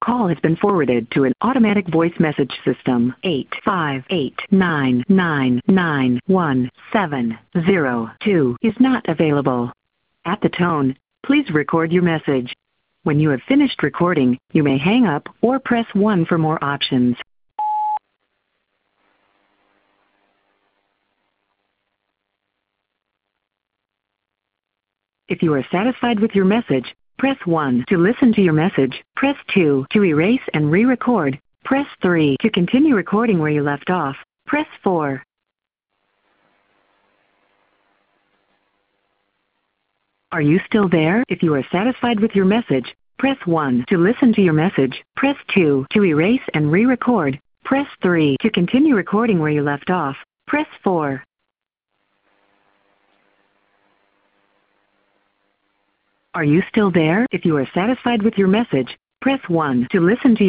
call has been forwarded to an automatic voice message system. 858-999-1702 is not available. At the tone, please record your message. When you have finished recording, you may hang up or press 1 for more options. If you are satisfied with your message, press 1 to listen to your message. Press 2 to erase and re-record. Press 3 to continue recording where you left off. Press 4. Are you still there? If you are satisfied with your message, press 1 to listen to your message. Press 2 to erase and re-record. Press 3 to continue recording where you left off. Press 4. Are you still there? If you are satisfied with your message, press 1 to listen to your